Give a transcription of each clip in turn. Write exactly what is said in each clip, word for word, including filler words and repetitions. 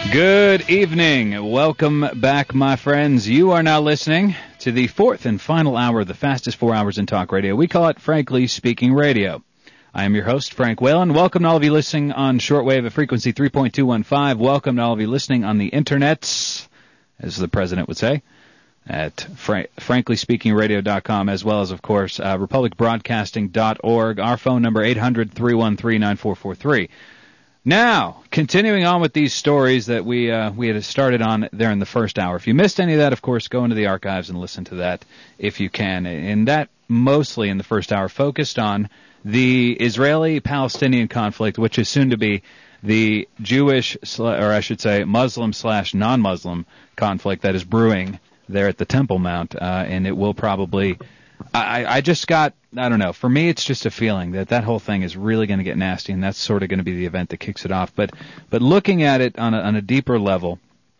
Good evening. Welcome back, my friends. You are now listening to the fourth and final hour of the fastest four hours in talk radio. We call it Frankly Speaking Radio. I am your host, Frank Whalen. Welcome to all of you listening on shortwave at frequency three point two one five. Welcome to all of you listening on the internet, as the president would say, at fra- frankly speaking radio dot com, as well as, of course, uh, republic broadcasting dot org. Our phone number, eight hundred, three one three, nine four four three. Now, continuing on with these stories that we uh, we had started on there in the first hour. If you missed any of that, of course, go into the archives and listen to that if you can. And that mostly in the first hour focused on the Israeli-Palestinian conflict, which is soon to be the Jewish, or I should say Muslim slash non-Muslim conflict that is brewing there at the Temple Mount. Uh, and it will probably... I, I just got, I don't know, for me it's just a feeling that that whole thing is really going to get nasty, and that's sort of going to be the event that kicks it off. But but looking at it on a, on a deeper level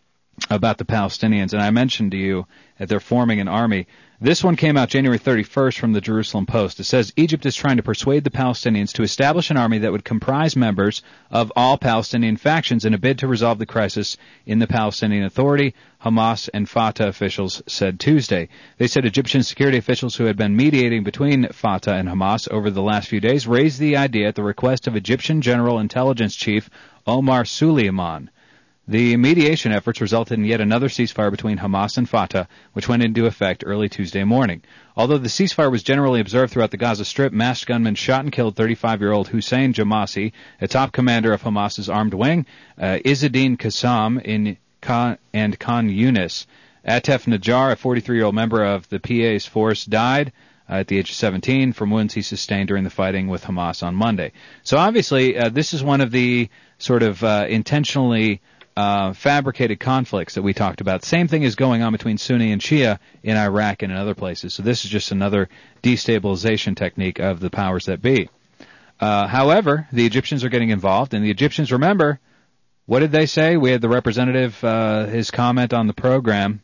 about the Palestinians, and I mentioned to you that they're forming an army. This one came out January thirty-first from the Jerusalem Post. It says Egypt is trying to persuade the Palestinians to establish an army that would comprise members of all Palestinian factions in a bid to resolve the crisis in the Palestinian Authority, Hamas and Fatah officials said Tuesday. They said Egyptian security officials who had been mediating between Fatah and Hamas over the last few days raised the idea at the request of Egyptian General Intelligence Chief Omar Suleiman. The mediation efforts resulted in yet another ceasefire between Hamas and Fatah, which went into effect early Tuesday morning. Although the ceasefire was generally observed throughout the Gaza Strip, masked gunmen shot and killed thirty-five-year-old Hussein Jamasi, a top commander of Hamas's armed wing, uh, Izzeddin Qassam in Khan, and Khan Yunis. Atef Najjar, a forty-three-year-old member of the P A's force, died uh, at the age of seventeen from wounds he sustained during the fighting with Hamas on Monday. So obviously, uh, this is one of the sort of uh, intentionally Uh, fabricated conflicts that we talked about. Same thing is going on between Sunni and Shia in Iraq and in other places. So this is just another destabilization technique of the powers that be. Uh, however, the Egyptians are getting involved, and the Egyptians, remember, what did they say? We had the representative, uh, his comment on the program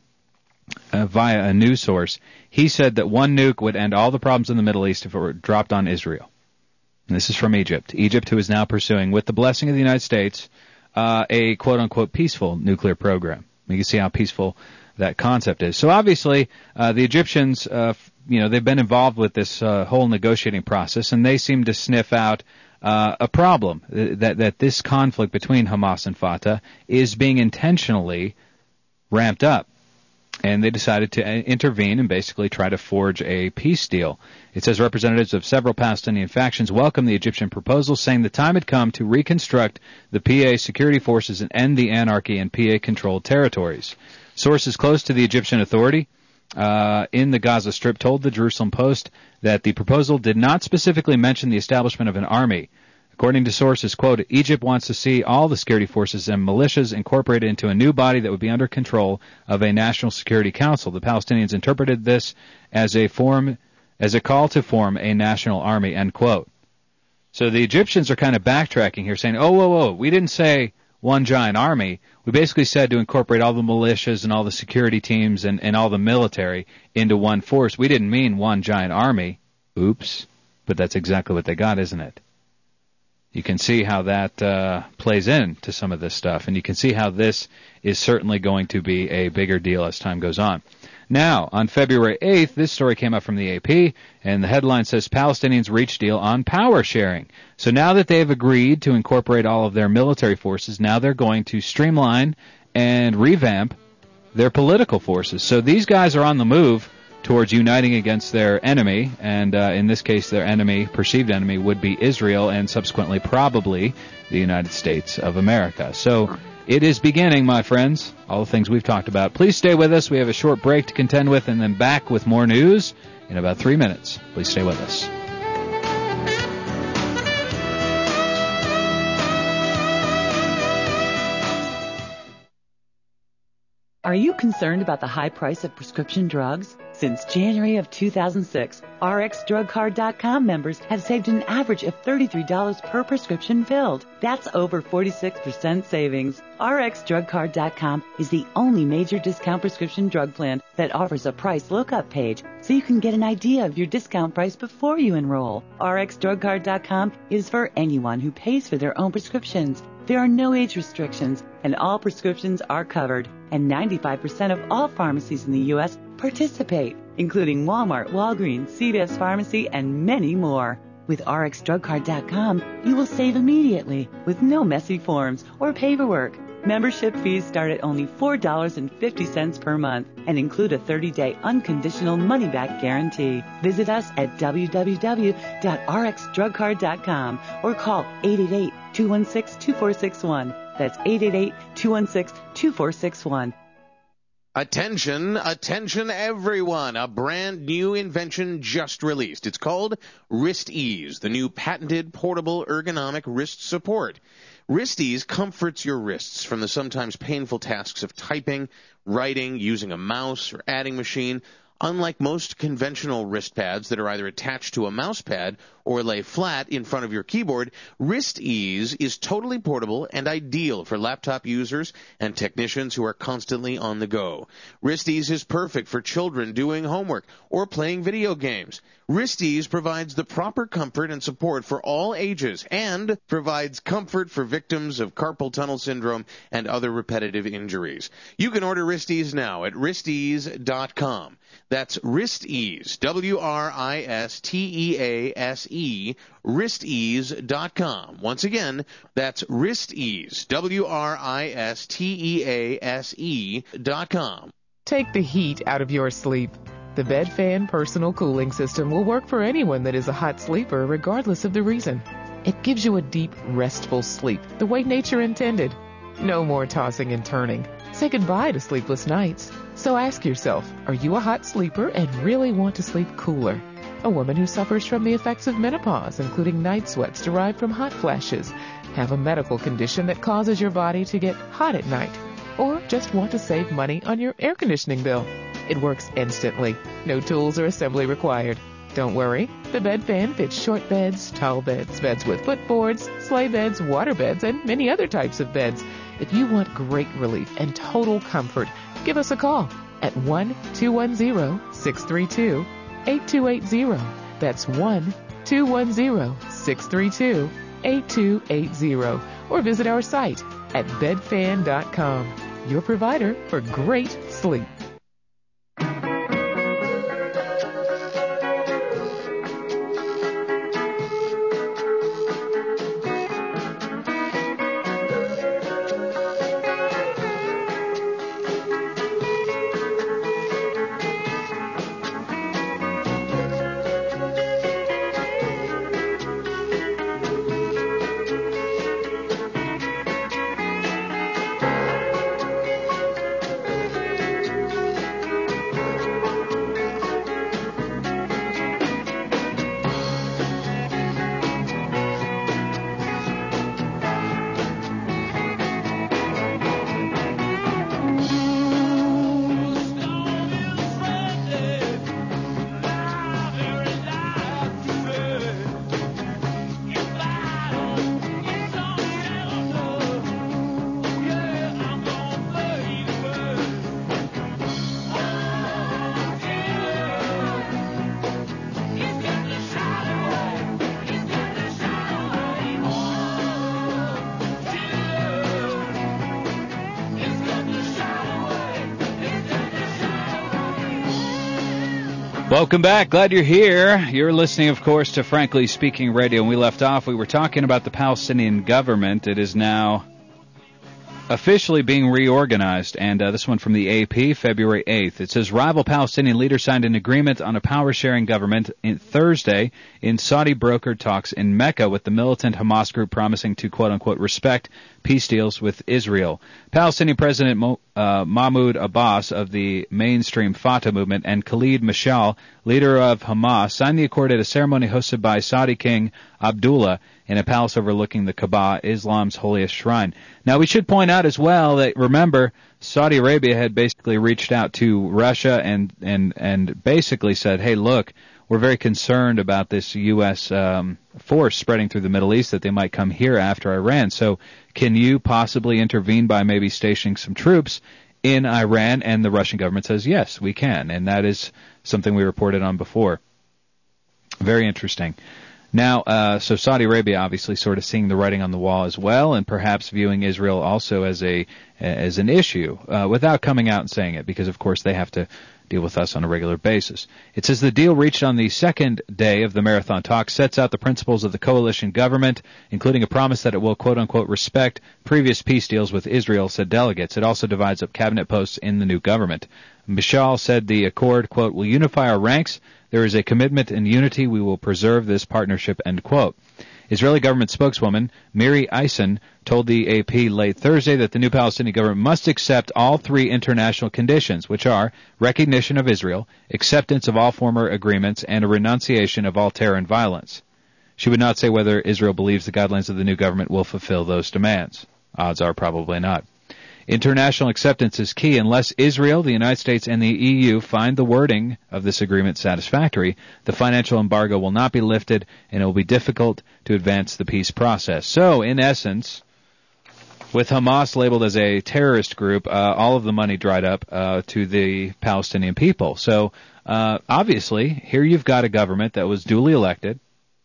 uh, via a news source. He said that one nuke would end all the problems in the Middle East if it were dropped on Israel. And this is from Egypt. Egypt, who is now pursuing, with the blessing of the United States, Uh, a quote-unquote peaceful nuclear program. You can see how peaceful that concept is. So obviously, uh, the Egyptians, uh, you know, they've been involved with this uh, whole negotiating process, and they seem to sniff out uh, a problem, that, that this conflict between Hamas and Fatah is being intentionally ramped up. And they decided to intervene and basically try to forge a peace deal. It says representatives of several Palestinian factions welcomed the Egyptian proposal, saying the time had come to reconstruct the P A security forces and end the anarchy in P A-controlled territories. Sources close to the Egyptian Authority uh, in the Gaza Strip told the Jerusalem Post that the proposal did not specifically mention the establishment of an army. According to sources, quote, Egypt wants to see all the security forces and militias incorporated into a new body that would be under control of a national security council. The Palestinians interpreted this as a form, as a call to form a national army, end quote. So the Egyptians are kind of backtracking here, saying, oh, whoa, whoa, we didn't say one giant army. We basically said to incorporate all the militias and all the security teams and, and all the military into one force. We didn't mean one giant army. Oops. But that's exactly what they got, isn't it? You can see how that uh, plays into some of this stuff, and you can see how this is certainly going to be a bigger deal as time goes on. Now, on February eighth, this story came up from the A P, and the headline says, Palestinians reach deal on power sharing. So now that they've agreed to incorporate all of their military forces, now they're going to streamline and revamp their political forces. So these guys are on the move towards uniting against their enemy, and uh, in this case their enemy, perceived enemy, would be Israel and subsequently probably the United States of America. So it is beginning, my friends, all the things we've talked about. Please stay with us. We have a short break to contend with and then back with more news in about three minutes. Please stay with us. Are you concerned about the high price of prescription drugs? Since January of two thousand six, R X Drug Card dot com members have saved an average of thirty-three dollars per prescription filled. That's over forty-six percent savings. R X Drug Card dot com is the only major discount prescription drug plan that offers a price lookup page so you can get an idea of your discount price before you enroll. R X Drug Card dot com is for anyone who pays for their own prescriptions. There are no age restrictions, and all prescriptions are covered, and ninety-five percent of all pharmacies in the U S participate, including Walmart, Walgreens, C V S Pharmacy, and many more. With R X drug card dot com, you will save immediately with no messy forms or paperwork. Membership fees start at only four dollars and fifty cents per month and include a thirty-day unconditional money-back guarantee. Visit us at w w w dot r x drug card dot com or call eight eight eight, two one six, two four six one. That's eight eight eight, two one six, two four six one. Attention, attention everyone, a brand new invention just released. It's called WristEase, the new patented portable ergonomic wrist support. WristEase comforts your wrists from the sometimes painful tasks of typing, writing, using a mouse, or adding machine. Unlike most conventional wrist pads that are either attached to a mouse pad or lay flat in front of your keyboard, WristEase is totally portable and ideal for laptop users and technicians who are constantly on the go. WristEase is perfect for children doing homework or playing video games. WristEase provides the proper comfort and support for all ages and provides comfort for victims of carpal tunnel syndrome and other repetitive injuries. You can order WristEase now at wrist ease dot com. That's WristEase, W R I S T E A S E, wrist ease dot com. Once again, that's WristEase, W R I S T E A S E dot com. Take the heat out of your sleep. The BedFan Personal Cooling System will work for anyone that is a hot sleeper, regardless of the reason. It gives you a deep, restful sleep, the way nature intended. No more tossing and turning. Say goodbye to sleepless nights. So ask yourself, are you a hot sleeper and really want to sleep cooler? A woman who suffers from the effects of menopause, including night sweats derived from hot flashes, have a medical condition that causes your body to get hot at night, or just want to save money on your air conditioning bill. It works instantly. No tools or assembly required. Don't worry. The BedFan fits short beds, tall beds, beds with footboards, sleigh beds, water beds, and many other types of beds. If you want great relief and total comfort, give us a call at one two one zero, six three two, eight two eight zero. That's one two one zero, six three two, eight two eight zero. Or visit our site at bed fan dot com, your provider for great sleep. Welcome back. Glad you're here. You're listening, of course, to Frankly Speaking Radio. When we left off, we were talking about the Palestinian government. It is now officially being reorganized, and uh, this one from the A P, February eighth. It says, rival Palestinian leaders signed an agreement on a power-sharing government in Thursday in Saudi-brokered talks in Mecca, with the militant Hamas group promising to, quote-unquote, respect peace deals with Israel. Palestinian President Mo, uh, Mahmoud Abbas of the mainstream Fatah movement and Khalid Mashal, leader of Hamas, signed the accord at a ceremony hosted by Saudi King Abdullah in a palace overlooking the Kaaba, Islam's holiest shrine. Now, we should point out as well that, remember, Saudi Arabia had basically reached out to Russia and and and basically said, hey, look, we're very concerned about this U S um, force spreading through the Middle East, that they might come here after Iran. So can you possibly intervene by maybe stationing some troops in Iran? And the Russian government says, yes, we can. And that is something we reported on before. Very interesting. Now, uh, so Saudi Arabia obviously sort of seeing the writing on the wall as well, and perhaps viewing Israel also as a as an issue, uh, without coming out and saying it, because of course they have to deal with us on a regular basis. It says the deal reached on the second day of the marathon talks sets out the principles of the coalition government, including a promise that it will, quote-unquote, respect previous peace deals with Israel, said delegates. It also divides up cabinet posts in the new government. Mishal said the accord, quote, will unify our ranks. There is a commitment in unity. We will preserve this partnership, end quote. Israeli government spokeswoman Miri Eisen told the A P late Thursday that the new Palestinian government must accept all three international conditions, which are recognition of Israel, acceptance of all former agreements, and a renunciation of all terror and violence. She would not say whether Israel believes the guidelines of the new government will fulfill those demands. Odds are probably not. International acceptance is key. Unless Israel, the United States, and the E U find the wording of this agreement satisfactory, the financial embargo will not be lifted, and it will be difficult to advance the peace process. So, in essence, with Hamas labeled as a terrorist group, uh, all of the money dried up uh, to the Palestinian people. So, uh, obviously, here you've got a government that was duly elected,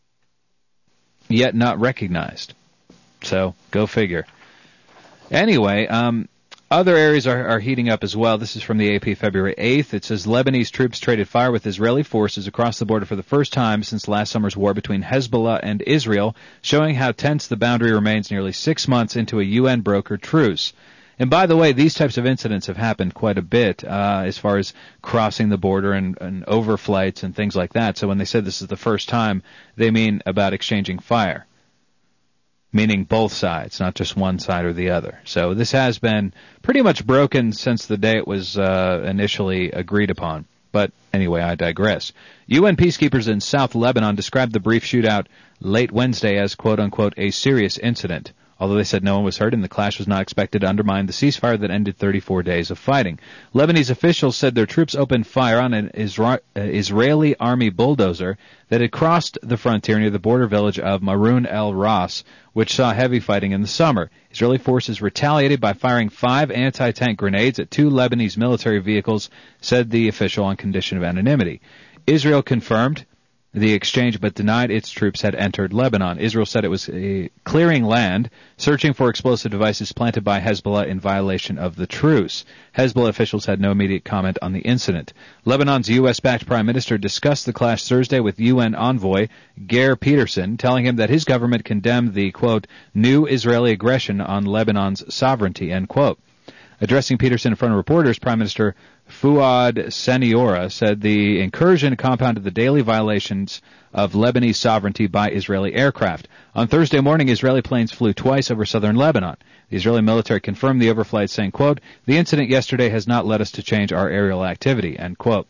yet not recognized. So, go figure. Anyway, um, other areas are, are heating up as well. This is from the A P February eighth. It says Lebanese troops traded fire with Israeli forces across the border for the first time since last summer's war between Hezbollah and Israel, showing how tense the boundary remains nearly six months into a U N-brokered truce. And by the way, these types of incidents have happened quite a bit uh, as far as crossing the border and, and overflights and things like that. So when they said this is the first time, they mean about exchanging fire. Meaning both sides, not just one side or the other. So this has been pretty much broken since the day it was uh, initially agreed upon. But anyway, I digress. U N peacekeepers in South Lebanon described the brief shootout late Wednesday as, quote-unquote, a serious incident, although they said no one was hurt and the clash was not expected to undermine the ceasefire that ended thirty-four days of fighting. Lebanese officials said their troops opened fire on an Isra- uh, Israeli army bulldozer that had crossed the frontier near the border village of Maroun el-Ras, which saw heavy fighting in the summer. Israeli forces retaliated by firing five anti-tank grenades at two Lebanese military vehicles, said the official on condition of anonymity. Israel confirmed the exchange but denied its troops had entered Lebanon. Israel said it was uh, clearing land, searching for explosive devices planted by Hezbollah in violation of the truce. Hezbollah officials had no immediate comment on the incident. Lebanon's U S-backed prime minister discussed the clash Thursday with U N envoy Geir Peterson, telling him that his government condemned the, quote, new Israeli aggression on Lebanon's sovereignty, end quote. Addressing Peterson in front of reporters, Prime Minister Fuad Seniora said the incursion compounded the daily violations of Lebanese sovereignty by Israeli aircraft. On Thursday morning, Israeli planes flew twice over southern Lebanon. The Israeli military confirmed the overflight, saying, quote, the incident yesterday has not led us to change our aerial activity, end quote.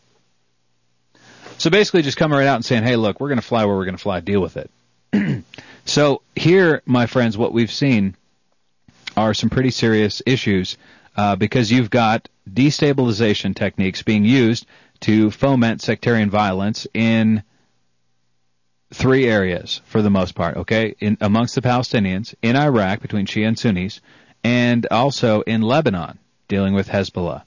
So basically just coming right out and saying, hey, look, we're going to fly where we're going to fly, deal with it. So here, my friends, what we've seen are some pretty serious issues Uh, because you've got destabilization techniques being used to foment sectarian violence in three areas, for the most part, okay? In, amongst the Palestinians, in Iraq, between Shia and Sunnis, and also in Lebanon, dealing with Hezbollah.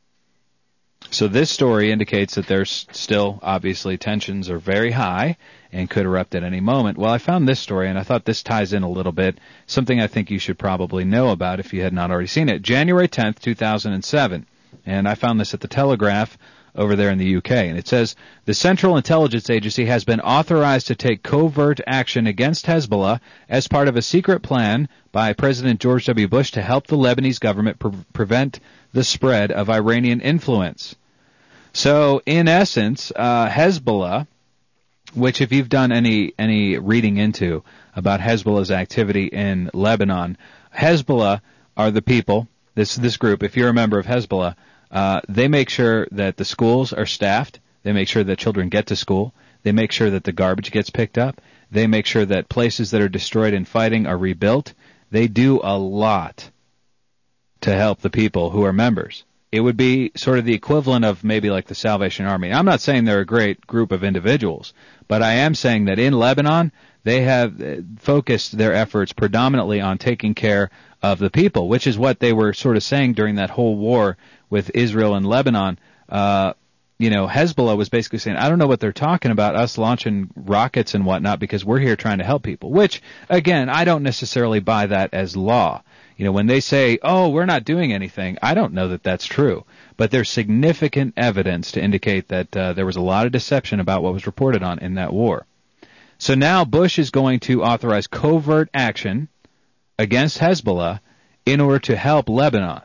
So this story indicates that there's still, obviously, tensions are very high and could erupt at any moment. Well, I found this story, and I thought this ties in a little bit, something I think you should probably know about if you had not already seen it. January tenth, two thousand seven, and I found this at the Telegraph over there in the U K, and it says, the Central Intelligence Agency has been authorized to take covert action against Hezbollah as part of a secret plan by President George W. Bush to help the Lebanese government pre- prevent the spread of Iranian influence. So, in essence, uh, Hezbollah, which if you've done any any reading into about Hezbollah's activity in Lebanon, Hezbollah are the people, this this group, if you're a member of Hezbollah, uh, they make sure that the schools are staffed, they make sure that children get to school, they make sure that the garbage gets picked up, they make sure that places that are destroyed in fighting are rebuilt. They do a lot to help the people who are members. It would be sort of the equivalent of maybe like the Salvation Army. I'm not saying they're a great group of individuals, but I am saying that in Lebanon, they have focused their efforts predominantly on taking care of the people, which is what they were sort of saying during that whole war with Israel and Lebanon. Uh, you know, Hezbollah was basically saying, I don't know what they're talking about, us launching rockets and whatnot, because we're here trying to help people. Which, again, I don't necessarily buy that as law. You know, when they say, oh, we're not doing anything, I don't know that that's true. But there's significant evidence to indicate that uh, there was a lot of deception about what was reported on in that war. So now Bush is going to authorize covert action against Hezbollah in order to help Lebanon.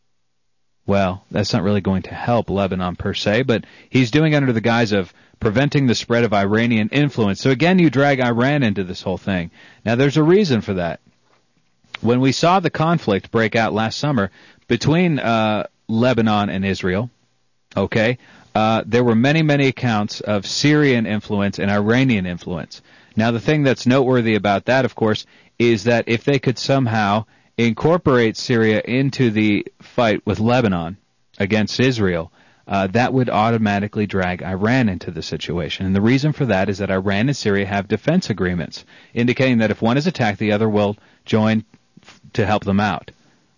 Well, that's not really going to help Lebanon per se, but he's doing it under the guise of preventing the spread of Iranian influence. So again, you drag Iran into this whole thing. Now, there's a reason for that. When we saw the conflict break out last summer between uh, Lebanon and Israel, okay, uh, there were many, many accounts of Syrian influence and Iranian influence. Now, the thing that's noteworthy about that, of course, is that if they could somehow incorporate Syria into the fight with Lebanon against Israel, uh, that would automatically drag Iran into the situation. And the reason for that is that Iran and Syria have defense agreements, indicating that if one is attacked, the other will join to help them out.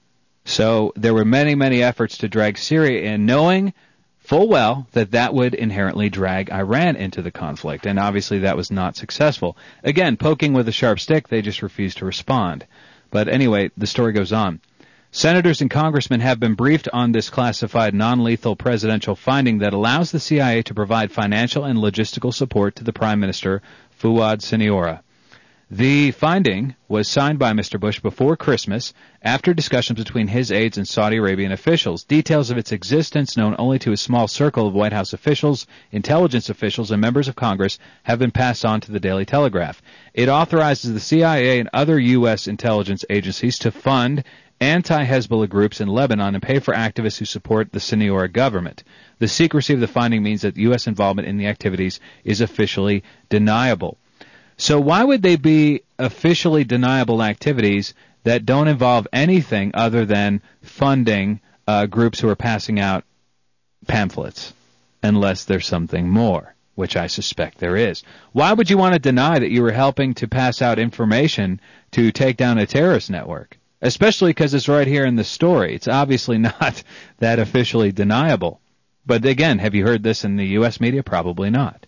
So there were many, many efforts to drag Syria in, knowing full well that that would inherently drag Iran into the conflict, and obviously that was not successful. Again, poking with a sharp stick, they just refused to respond. But anyway, the story goes on. Senators and congressmen have been briefed on this classified non-lethal presidential finding that allows the C I A to provide financial and logistical support to the Prime Minister, Fouad Siniora. The finding was signed by Mister Bush before Christmas after discussions between his aides and Saudi Arabian officials. Details of its existence, known only to a small circle of White House officials, intelligence officials, and members of Congress, have been passed on to the Daily Telegraph. It authorizes the C I A and other U S intelligence agencies to fund anti-Hezbollah groups in Lebanon and pay for activists who support the Siniora government. The secrecy of the finding means that U S involvement in the activities is officially deniable. So why would they be officially deniable activities that don't involve anything other than funding uh, groups who are passing out pamphlets, unless there's something more, which I suspect there is? Why would you want to deny that you were helping to pass out information to take down a terrorist network? Especially because it's right here in the story. It's obviously not that officially deniable. But again, have you heard this in the U S media? Probably not.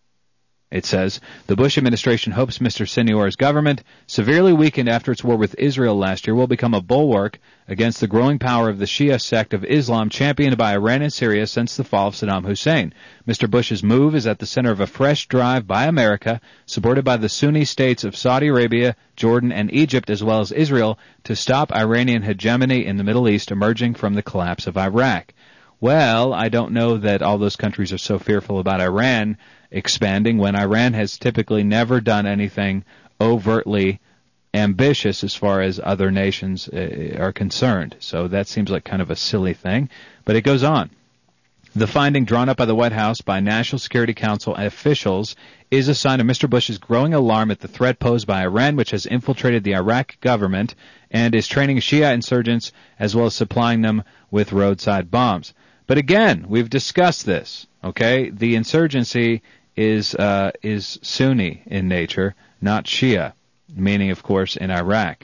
It says, the Bush administration hopes Mister Siniora's government, severely weakened after its war with Israel last year, will become a bulwark against the growing power of the Shia sect of Islam championed by Iran and Syria since the fall of Saddam Hussein. Mister Bush's move is at the center of a fresh drive by America, supported by the Sunni states of Saudi Arabia, Jordan, and Egypt, as well as Israel, to stop Iranian hegemony in the Middle East emerging from the collapse of Iraq. Well, I don't know that all those countries are so fearful about Iran expanding when Iran has typically never done anything overtly ambitious as far as other nations uh, are concerned. So that seems like kind of a silly thing. But it goes on. The finding drawn up by the White House by National Security Council officials is a sign of Mister Bush's growing alarm at the threat posed by Iran, which has infiltrated the Iraq government and is training Shia insurgents as well as supplying them with roadside bombs. But again, we've discussed this, okay? The insurgency is uh, is Sunni in nature, not Shia, meaning, of course, in Iraq.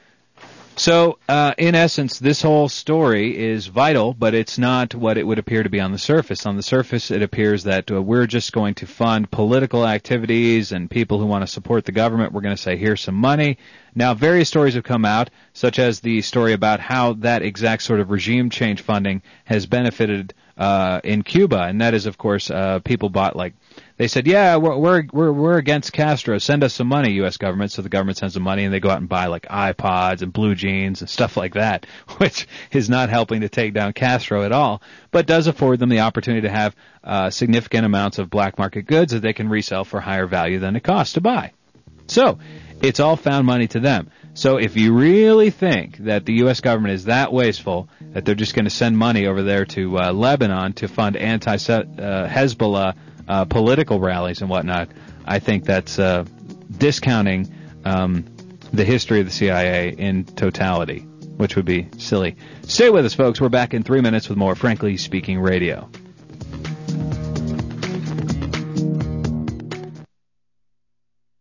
So, uh, in essence, this whole story is vital, but it's not what it would appear to be on the surface. On the surface, it appears that uh, we're just going to fund political activities and people who want to support the government. We're going to say, here's some money. Now, various stories have come out, such as the story about how that exact sort of regime change funding has benefited uh, in Cuba, and that is, of course, uh, people bought like They said, yeah, we're, we're we're we're against Castro. Send us some money, U S government. So the government sends them money, and they go out and buy like iPods and blue jeans and stuff like that, which is not helping to take down Castro at all, but does afford them the opportunity to have uh, significant amounts of black market goods that they can resell for higher value than it costs to buy. So it's all found money to them. So if you really think that the U S government is that wasteful that they're just going to send money over there to uh, Lebanon to fund anti-Hezbollah uh, political rallies and whatnot, I think that's uh, discounting um, the history of the C I A in totality, which would be silly. Stay with us, folks. We're back in three minutes with more Frankly Speaking Radio.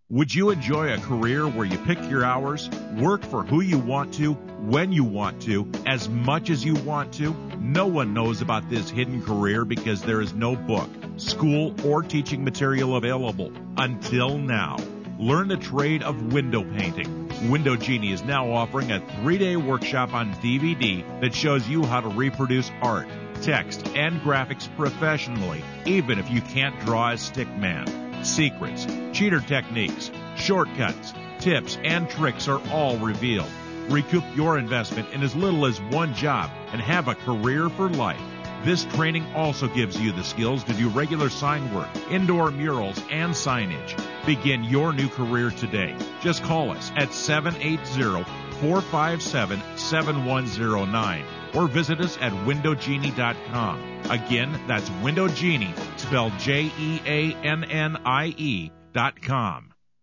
Would you enjoy a career where you pick your hours, work for who you want to, when you want to, as much as you want to? No one knows about this hidden career because there is no book, school, or teaching material available until now. Learn the trade of window painting. Window Genie is now offering a three-day workshop on D V D that shows you how to reproduce art, text, and graphics professionally, even if you can't draw a stick man. Secrets, cheater techniques, shortcuts, tips, and tricks are all revealed. Recoup your investment in as little as one job and have a career for life. This training also gives you the skills to do regular sign work, indoor murals, and signage. Begin your new career today. Just call us at seven eight zero, four five seven, seven one zero nine or visit us at window genie dot com. Again, that's Window Genie, spelled J E A N N I E dot com.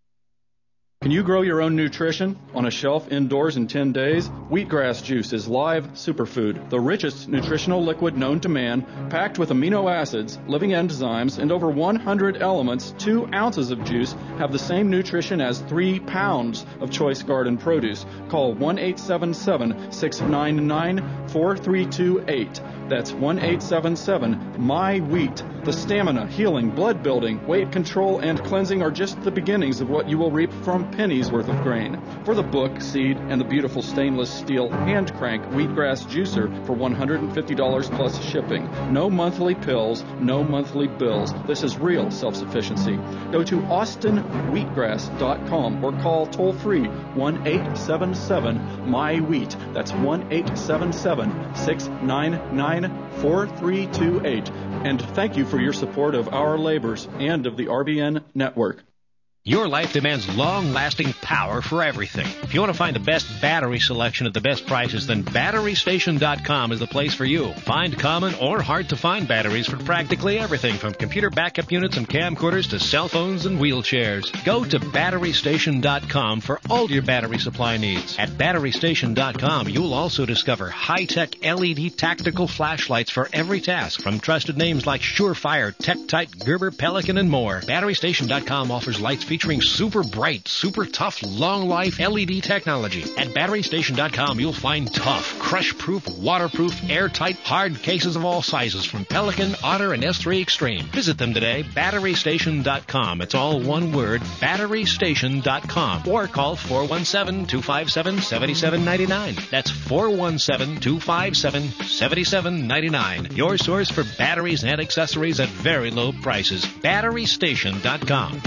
Can you grow your own nutrition on a shelf indoors in ten days? Wheatgrass juice is live superfood, the richest nutritional liquid known to man, packed with amino acids, living enzymes, and over one hundred elements. Two ounces of juice have the same nutrition as three pounds of choice garden produce. Call one eight seven seven, six nine nine, four three two eight. That's one eight seven seven, M Y wheat. The stamina, healing, blood building, weight control, and cleansing are just the beginnings of what you will reap from pennies worth of grain. For the book, seed, and the beautiful stainless steel hand crank wheatgrass juicer for one hundred fifty dollars plus shipping. No monthly pills, no monthly bills. This is real self-sufficiency. Go to austin wheatgrass dot com or call toll-free one eight seven seven, M Y wheat. That's one eight seven seven, six nine nine, four three two eight. And thank you for your support of our labors and of the R B N network. Your life demands long-lasting power for everything. If you want to find the best battery selection at the best prices, then battery station dot com is the place for you. Find common or hard-to-find batteries for practically everything from computer backup units and camcorders to cell phones and wheelchairs. Go to battery station dot com for all your battery supply needs. At battery station dot com, you'll also discover high-tech L E D tactical flashlights for every task from trusted names like Surefire, TechTite, Gerber, Pelican, and more. battery station dot com offers lights featuring featuring super bright, super tough, long-life L E D technology. At battery station dot com, you'll find tough, crush-proof, waterproof, airtight, hard cases of all sizes from Pelican, Otter, and S three Extreme. Visit them today, battery station dot com. It's all one word, battery station dot com. Or call four one seven, two five seven, seven seven nine nine. That's four one seven, two five seven, seven seven nine nine. Your source for batteries and accessories at very low prices. battery station dot com.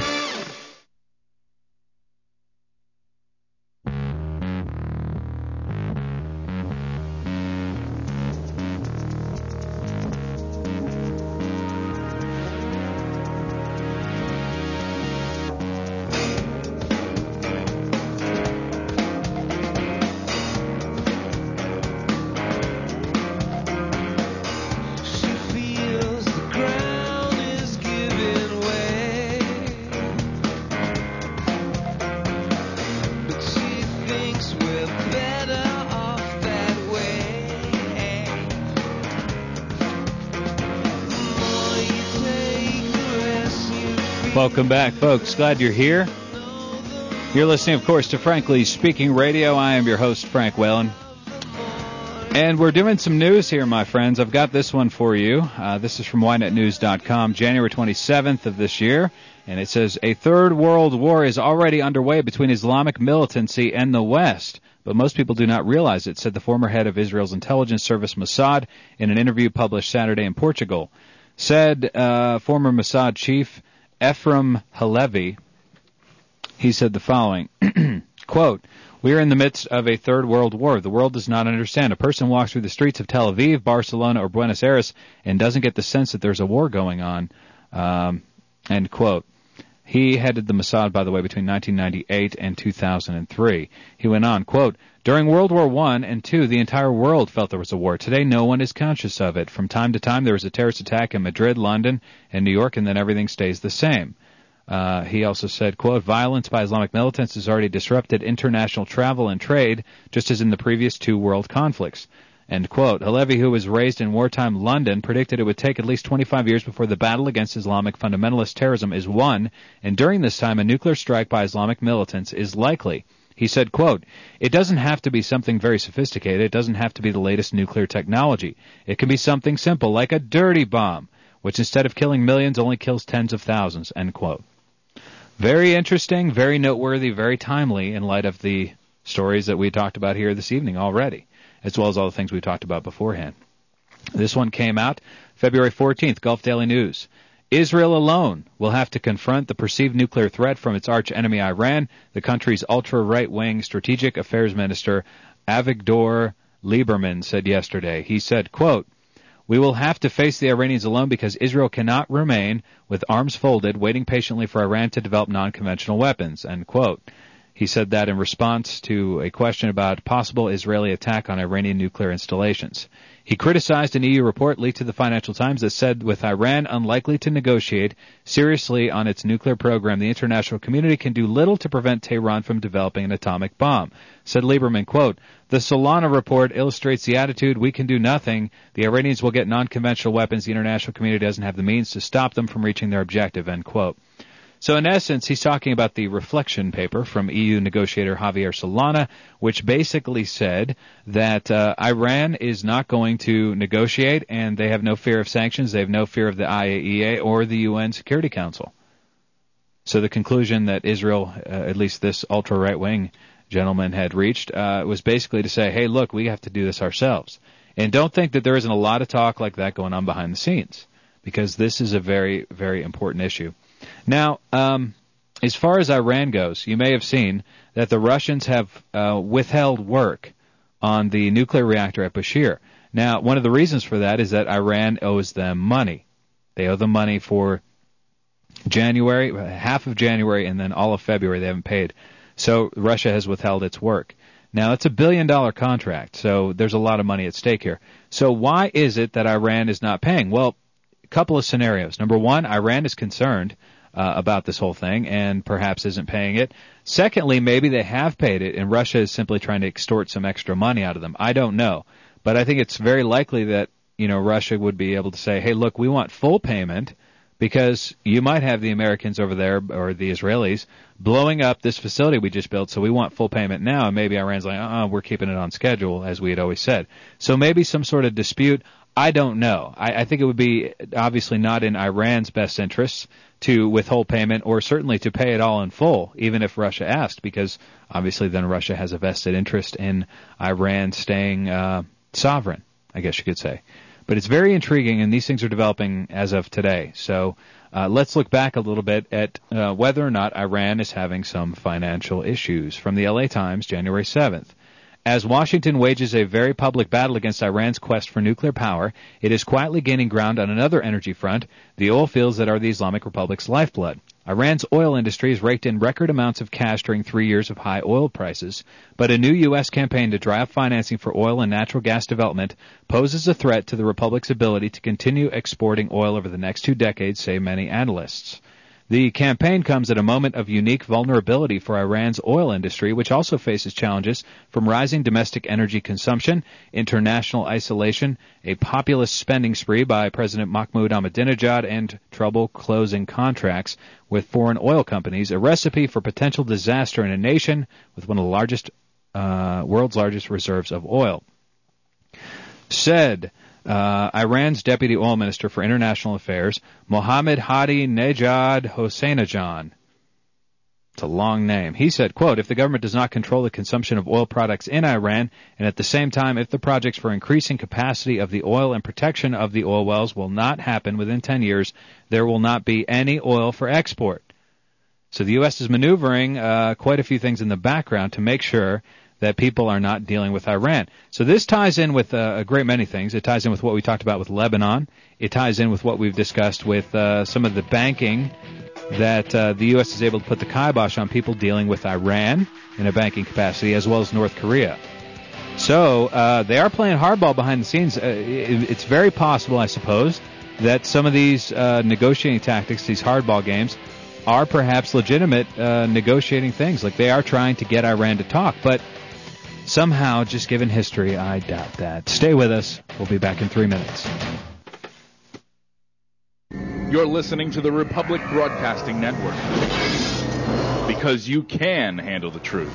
Welcome back, folks. Glad you're here. You're listening, of course, to Frankly Speaking Radio. I am your host, Frank Whalen. And we're doing some news here, my friends. I've got this one for you. Uh, this is from Y net news dot com, January twenty-seventh of this year. And it says, a third world war is already underway between Islamic militancy and the West. But most people do not realize it, said the former head of Israel's intelligence service, Mossad, in an interview published Saturday in Portugal. Said uh, former Mossad chief Ephraim Halevi, he said the following, quote, we are in the midst of a third world war. The world does not understand. A person walks through the streets of Tel Aviv, Barcelona, or Buenos Aires and doesn't get the sense that there's a war going on, um, end quote. He headed the Mossad, by the way, between nineteen ninety-eight and two thousand three. He went on, quote, during World War One and Two, the entire world felt there was a war. Today, no one is conscious of it. From time to time, there was a terrorist attack in Madrid, London, and New York, and then everything stays the same. Uh, he also said, quote, violence by Islamic militants has already disrupted international travel and trade, just as in the previous two world conflicts. end quote. Halevi, who was raised in wartime London, predicted it would take at least twenty-five years before the battle against Islamic fundamentalist terrorism is won, and during this time a nuclear strike by Islamic militants is likely. He said, quote, "It doesn't have to be something very sophisticated. It doesn't have to be the latest nuclear technology. It can be something simple, like a dirty bomb, which instead of killing millions only kills tens of thousands," end quote. Very interesting, very noteworthy, very timely in light of the stories that we talked about here this evening already, as well as all the things we talked about beforehand. This one came out February fourteenth, Gulf Daily News. Israel alone will have to confront the perceived nuclear threat from its arch-enemy Iran, the country's ultra-right-wing strategic affairs minister Avigdor Lieberman said yesterday. He said, quote, "We will have to face the Iranians alone because Israel cannot remain with arms folded, waiting patiently for Iran to develop non-conventional weapons," end quote. He said that in response to a question about possible Israeli attack on Iranian nuclear installations. He criticized an E U report leaked to the Financial Times that said with Iran unlikely to negotiate seriously on its nuclear program, the international community can do little to prevent Tehran from developing an atomic bomb. Said Lieberman, quote, "The Solana report illustrates the attitude, we can do nothing. The Iranians will get non-conventional weapons. The international community doesn't have the means to stop them from reaching their objective," end quote. So in essence, he's talking about the reflection paper from E U negotiator Javier Solana, which basically said that uh, Iran is not going to negotiate, and they have no fear of sanctions. They have no fear of the I A E A or the U N Security Council. So the conclusion that Israel, uh, at least this ultra-right-wing gentleman, had reached uh, was basically to say, hey, look, we have to do this ourselves. And don't think that there isn't a lot of talk like that going on behind the scenes, because this is a very, very important issue. Now, um, as far as Iran goes, you may have seen that the Russians have uh, withheld work on the nuclear reactor at Bushehr. Now, one of the reasons for that is that Iran owes them money. They owe them money for January, half of January, and then all of February they haven't paid. So Russia has withheld its work. Now, it's a billion-dollar contract, so there's a lot of money at stake here. So why is it that Iran is not paying? Well, couple of scenarios. Number one, Iran is concerned uh, about this whole thing and perhaps isn't paying it. Secondly, maybe they have paid it and Russia is simply trying to extort some extra money out of them. I don't know. But I think it's very likely that, you know, Russia would be able to say, hey, look, we want full payment because you might have the Americans over there or the Israelis blowing up this facility we just built, so we want full payment now. And maybe Iran's like, uh-uh, we're keeping it on schedule, as we had always said. So maybe some sort of dispute. I don't know. I, I think it would be obviously not in Iran's best interests to withhold payment or certainly to pay it all in full, even if Russia asked, because obviously then Russia has a vested interest in Iran staying uh, sovereign, I guess you could say. But it's very intriguing, and these things are developing as of today. So uh, let's look back a little bit at uh, whether or not Iran is having some financial issues. From the L A Times, January seventh. As Washington wages a very public battle against Iran's quest for nuclear power, it is quietly gaining ground on another energy front, the oil fields that are the Islamic Republic's lifeblood. Iran's oil industry has raked in record amounts of cash during three years of high oil prices, but a new U S campaign to dry up financing for oil and natural gas development poses a threat to the Republic's ability to continue exporting oil over the next two decades, say many analysts. The campaign comes at a moment of unique vulnerability for Iran's oil industry, which also faces challenges from rising domestic energy consumption, international isolation, a populist spending spree by President Mahmoud Ahmadinejad, and trouble closing contracts with foreign oil companies, a recipe for potential disaster in a nation with one of the largest, uh, world's largest reserves of oil. Said Uh, Iran's Deputy Oil Minister for International Affairs, Mohammad Hadi Nejad Hosseinajan. It's a long name. He said, quote, if the government does not control the consumption of oil products in Iran, and at the same time, if the projects for increasing capacity of the oil and protection of the oil wells will not happen within ten years, there will not be any oil for export. So the U S is maneuvering uh, quite a few things in the background to make sure that people are not dealing with Iran. So this ties in with uh, a great many things. It ties in with what we talked about with Lebanon. It ties in with what we've discussed with uh, some of the banking that uh, the U S is able to put the kibosh on people dealing with Iran in a banking capacity, as well as North Korea. So uh, they are playing hardball behind the scenes. Uh, it, it's very possible, I suppose, that some of these uh, negotiating tactics, these hardball games, are perhaps legitimate uh, negotiating things. Like they are trying to get Iran to talk, but Somehow, just given history, I doubt that. Stay with us. We'll be back in three minutes. You're listening to the Republic Broadcasting Network. Because you can handle the truth.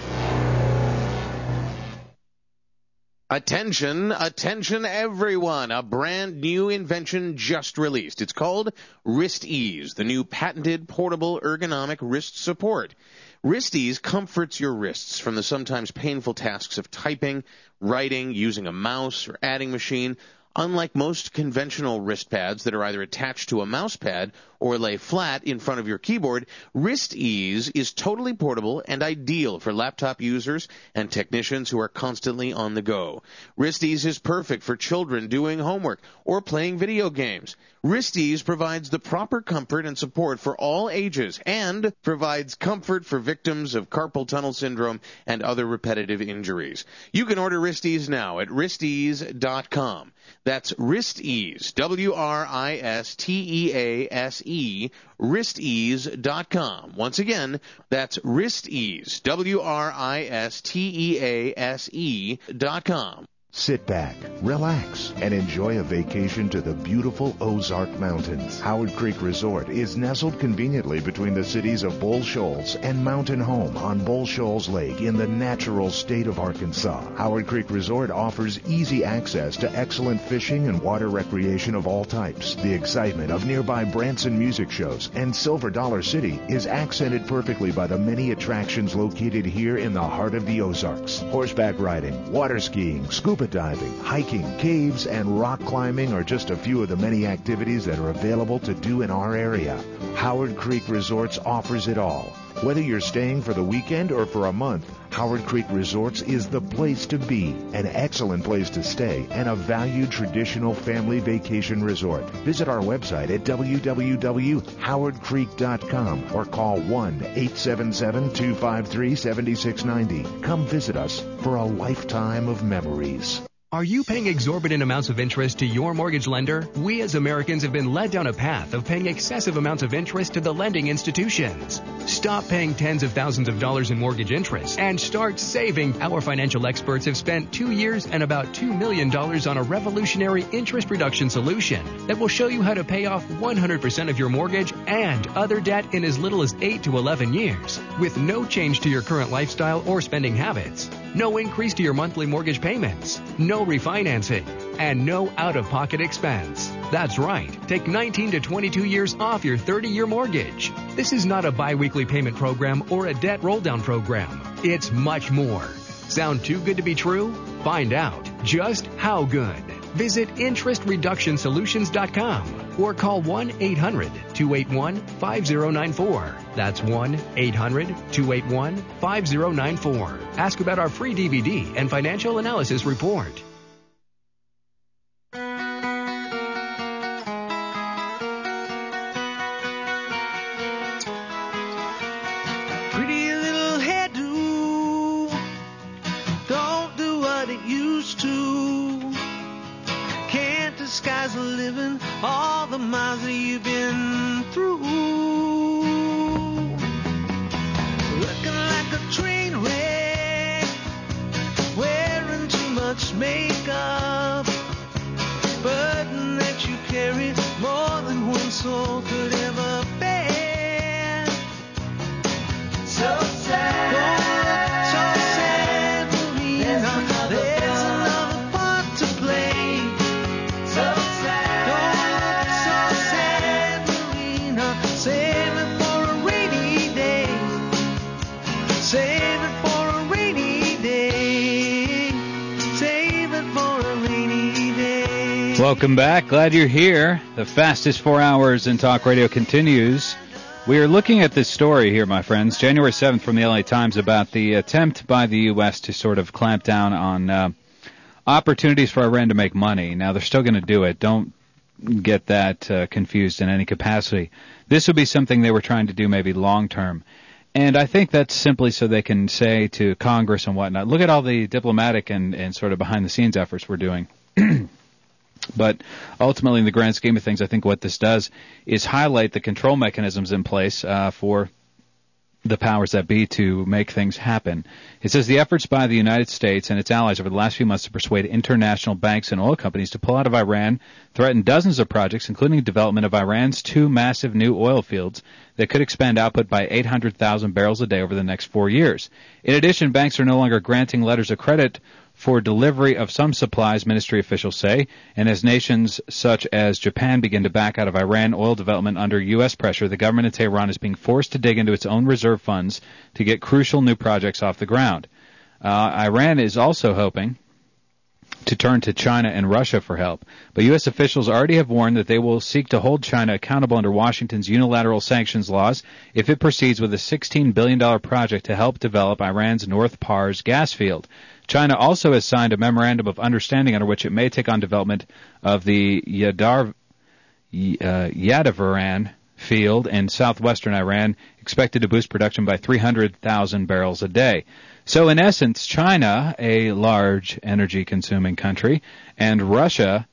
Attention, attention everyone. A brand new invention just released. It's called Wrist Ease, the new patented portable ergonomic wrist support. Wrist Ease comforts your wrists from the sometimes painful tasks of typing, writing, using a mouse, or adding machine. Unlike most conventional wrist pads that are either attached to a mouse pad or lay flat in front of your keyboard, Wrist Ease is totally portable and ideal for laptop users and technicians who are constantly on the go. Wrist Ease is perfect for children doing homework or playing video games. Wrist Ease provides the proper comfort and support for all ages and provides comfort for victims of carpal tunnel syndrome and other repetitive injuries. You can order Wrist Ease now at wrist ease dot com. That's Wrist Ease, W R I S T E A S E, wrist ease dot com. Once again, that's Wrist Ease, W R I S T E A S E dot com. Sit back, relax, and enjoy a vacation to the beautiful Ozark Mountains. Howard Creek Resort is nestled conveniently between the cities of Bull Shoals and Mountain Home on Bull Shoals Lake in the natural state of Arkansas. Howard Creek Resort offers easy access to excellent fishing and water recreation of all types. The excitement of nearby Branson music shows and Silver Dollar City is accented perfectly by the many attractions located here in the heart of the Ozarks. Horseback riding, water skiing, scuba diving, hiking, caves, and rock climbing are just a few of the many activities that are available to do in our area. Howard Creek Resorts offers it all. Whether you're staying for the weekend or for a month, Howard Creek Resorts is the place to be, an excellent place to stay, and a valued traditional family vacation resort. Visit our website at w w w dot howard creek dot com or call one eight seven seven, two five three, seven six nine zero. Come visit us for a lifetime of memories. Are you paying exorbitant amounts of interest to your mortgage lender? We as Americans have been led down a path of paying excessive amounts of interest to the lending institutions. Stop paying tens of thousands of dollars in mortgage interest and start saving. Our financial experts have spent two years and about two million dollars on a revolutionary interest reduction solution that will show you how to pay off one hundred percent of your mortgage and other debt in as little as eight to eleven years with no change to your current lifestyle or spending habits. No increase to your monthly mortgage payments, no refinancing, and no out-of-pocket expense. That's right. Take nineteen to twenty-two years off your thirty-year mortgage. This is not a biweekly payment program or a debt roll-down program. It's much more. Sound too good to be true? Find out just how good. Visit interest reduction solutions dot com or call one eight hundred, two eight one, five zero nine four. That's one eight hundred, two eight one, five zero nine four. Ask about our free D V D and financial analysis report. Pretty little hairdo, don't do what it used to. Can't disguise the living, all the miles that you've been through. Looking like a train wreck, wearing too much makeup, burden that you carry more than one soul could ever bear. So sad, so sad for me. There's another, There's another part to play. So sad, so sad for me. Now save it for a rainy day. Save it for a rainy day. Save it for a rainy day. Welcome back. Glad you're here. The fastest four hours in talk radio continues. We are looking at this story here, my friends, January seventh from the L A Times about the attempt by the U S to sort of clamp down on uh, opportunities for Iran to make money. Now, they're still going to do it. Don't get that uh, confused in any capacity. This would be something they were trying to do maybe long term. And I think that's simply so they can say to Congress and whatnot, look at all the diplomatic and, and sort of behind-the-scenes efforts we're doing. But ultimately, in the grand scheme of things, I think what this does is highlight the control mechanisms in place uh, for the powers that be to make things happen. It says the efforts by the United States and its allies over the last few months to persuade international banks and oil companies to pull out of Iran threaten dozens of projects, including the development of Iran's two massive new oil fields that could expand output by eight hundred thousand barrels a day over the next four years. In addition, banks are no longer granting letters of credit for delivery of some supplies, ministry officials say, and as nations such as Japan begin to back out of Iran oil development under U S pressure, the government in Tehran is being forced to dig into its own reserve funds to get crucial new projects off the ground. Uh, Iran is also hoping to turn to China and Russia for help, but U S officials already have warned that they will seek to hold China accountable under Washington's unilateral sanctions laws if it proceeds with a sixteen billion dollars project to help develop Iran's North Pars gas field. China also has signed a memorandum of understanding under which it may take on development of the Yadar, uh, Yadaviran field in southwestern Iran, expected to boost production by three hundred thousand barrels a day. So in essence, China, a large energy-consuming country, and Russia,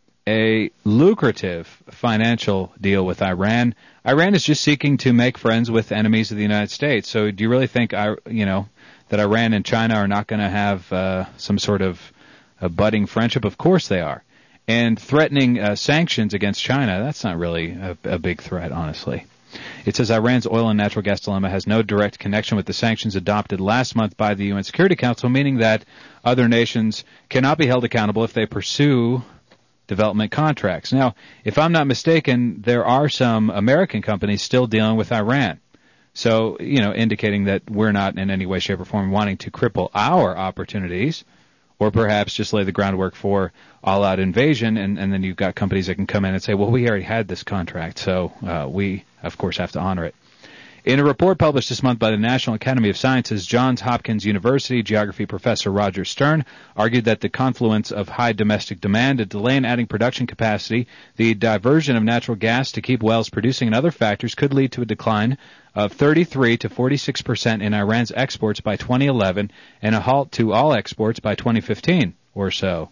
a lucrative financial deal with Iran. Iran is just seeking to make friends with enemies of the United States. So do you really think, you know, that Iran and China are not going to have uh, some sort of a budding friendship? Of course they are. And threatening uh, sanctions against China, that's not really a, a big threat, honestly. It says Iran's oil and natural gas dilemma has no direct connection with the sanctions adopted last month by the U N Security Council, meaning that other nations cannot be held accountable if they pursue development contracts. Now, if I'm not mistaken, there are some American companies still dealing with Iran. So, you know, indicating that we're not in any way, shape, or form wanting to cripple our opportunities, or perhaps just lay the groundwork for all-out invasion, and, and then you've got companies that can come in and say, well, we already had this contract, so uh, we, of course, have to honor it. In a report published this month by the National Academy of Sciences, Johns Hopkins University geography professor Roger Stern argued that the confluence of high domestic demand, a delay in adding production capacity, the diversion of natural gas to keep wells producing, and other factors could lead to a decline of thirty-three to forty-six percent in Iran's exports by twenty eleven and a halt to all exports by twenty fifteen or so.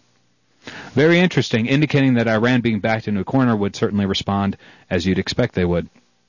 Very interesting, indicating that Iran being backed into a corner would certainly respond as you'd expect they would.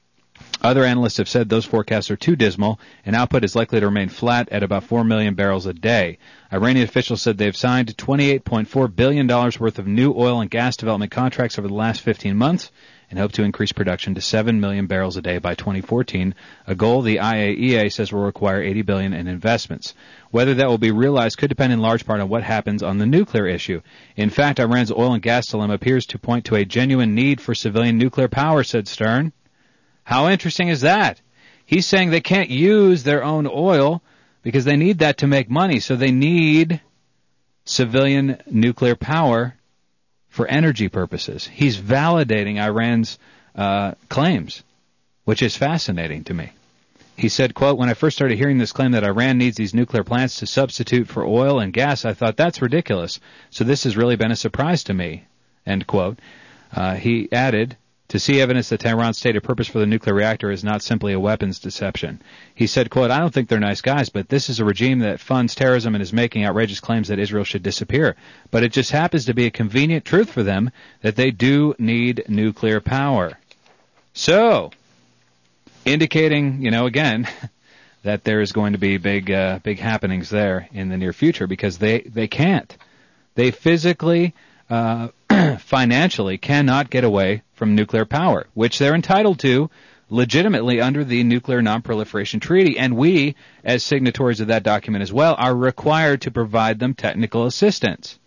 Other analysts have said those forecasts are too dismal, and output is likely to remain flat at about four million barrels a day. Iranian officials said they've signed twenty-eight point four billion dollars worth of new oil and gas development contracts over the last fifteen months and hope to increase production to seven million barrels a day by twenty fourteen, a goal the I A E A says will require eighty billion dollars in investments. Whether that will be realized could depend in large part on what happens on the nuclear issue. In fact, Iran's oil and gas dilemma appears to point to a genuine need for civilian nuclear power, said Stern. How interesting is that? He's saying they can't use their own oil because they need that to make money, so they need civilian nuclear power for energy purposes. He's validating Iran's uh, claims, which is fascinating to me. He said, quote, when I first started hearing this claim that Iran needs these nuclear plants to substitute for oil and gas, I thought that's ridiculous. So this has really been a surprise to me, end quote. Uh, he added, to see evidence that Tehran's stated purpose for the nuclear reactor is not simply a weapons deception. He said, quote, I don't think they're nice guys, but this is a regime that funds terrorism and is making outrageous claims that Israel should disappear. But it just happens to be a convenient truth for them that they do need nuclear power. So, indicating, you know, again, that there is going to be big uh, big happenings there in the near future because they, they can't. They physically, uh, financially cannot get away from nuclear power, which they're entitled to legitimately under the Nuclear Non-Proliferation Treaty. And we, as signatories of that document as well, are required to provide them technical assistance.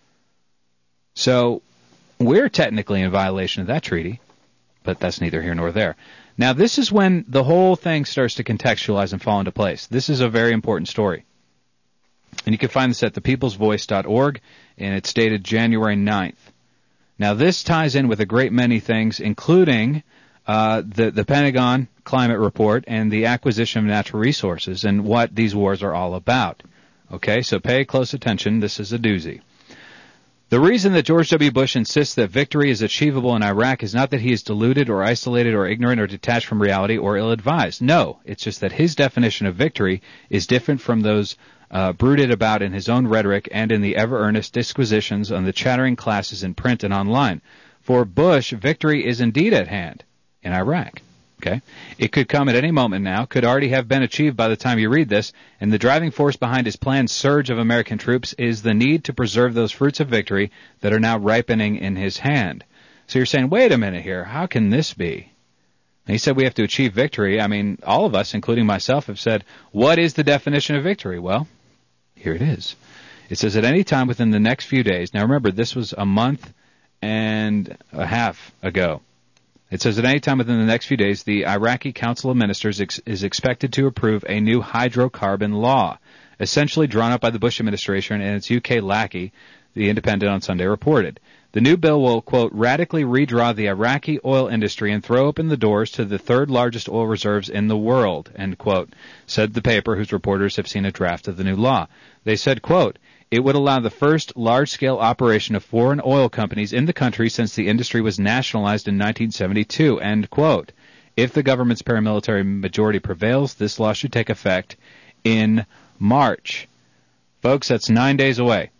So we're technically in violation of that treaty, but that's neither here nor there. Now, this is when the whole thing starts to contextualize and fall into place. This is a very important story. And you can find this at the peoples voice dot org, and it's dated January ninth. Now, this ties in with a great many things, including uh, the, the Pentagon climate report and the acquisition of natural resources and what these wars are all about. Okay, so pay close attention. This is a doozy. The reason that George W. Bush insists that victory is achievable in Iraq is not that he is deluded or isolated or ignorant or detached from reality or ill-advised. No, it's just that his definition of victory is different from those uh, brooded about in his own rhetoric and in the ever-earnest disquisitions on the chattering classes in print and online. For Bush, victory is indeed at hand in Iraq. Okay? It could come at any moment now, could already have been achieved by the time you read this, and the driving force behind his planned surge of American troops is the need to preserve those fruits of victory that are now ripening in his hand. So you're saying, wait a minute here, how can this be? And he said we have to achieve victory. I mean, all of us, including myself, have said, what is the definition of victory? Well, here it is. It says at any time within the next few days. Now remember, this was a month and a half ago. It says at any time within the next few days, the Iraqi Council of Ministers ex- is expected to approve a new hydrocarbon law, essentially drawn up by the Bush administration and its U K lackey, The Independent on Sunday reported. The new bill will, quote, radically redraw the Iraqi oil industry and throw open the doors to the third largest oil reserves in the world, end quote, said the paper whose reporters have seen a draft of the new law. They said, quote, it would allow the first large-scale operation of foreign oil companies in the country since the industry was nationalized in nineteen seventy-two, end quote. If the government's paramilitary majority prevails, this law should take effect in March. Folks, that's nine days away.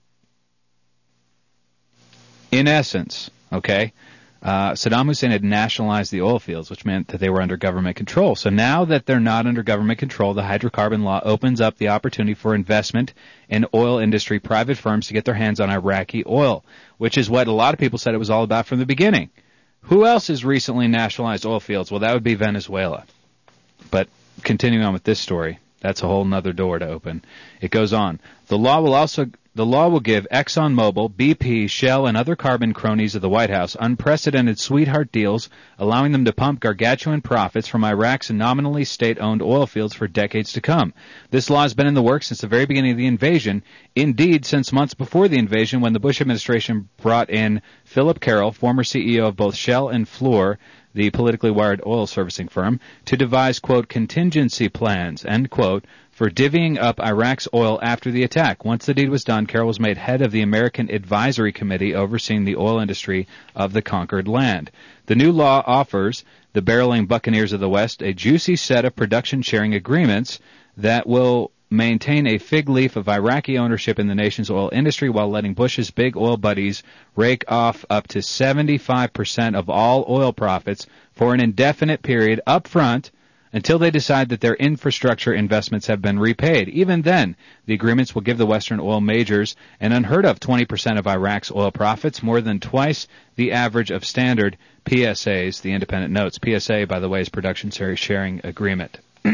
In essence, okay, uh, Saddam Hussein had nationalized the oil fields, which meant that they were under government control. So now that they're not under government control, the hydrocarbon law opens up the opportunity for investment in oil industry private firms to get their hands on Iraqi oil, which is what a lot of people said it was all about from the beginning. Who else has recently nationalized oil fields? Well, that would be Venezuela. But continuing on with this story, that's a whole nother door to open. It goes on. The law will also The law will give ExxonMobil, B P, Shell, and other carbon cronies of the White House unprecedented sweetheart deals, allowing them to pump gargantuan profits from Iraq's nominally state-owned oil fields for decades to come. This law has been in the works since the very beginning of the invasion, indeed since months before the invasion when the Bush administration brought in Philip Carroll, former C E O of both Shell and Fluor, the politically wired oil servicing firm, to devise, quote, contingency plans, end quote, for divvying up Iraq's oil after the attack. Once the deed was done, Carroll was made head of the American Advisory Committee overseeing the oil industry of the conquered land. The new law offers the barreling buccaneers of the West a juicy set of production-sharing agreements that will maintain a fig leaf of Iraqi ownership in the nation's oil industry while letting Bush's big oil buddies rake off up to seventy-five percent of all oil profits for an indefinite period up front until they decide that their infrastructure investments have been repaid. Even then, the agreements will give the Western oil majors an unheard of twenty percent of Iraq's oil profits, more than twice the average of standard P S As, the Independent notes. P S A, by the way, is Production Sharing Agreement.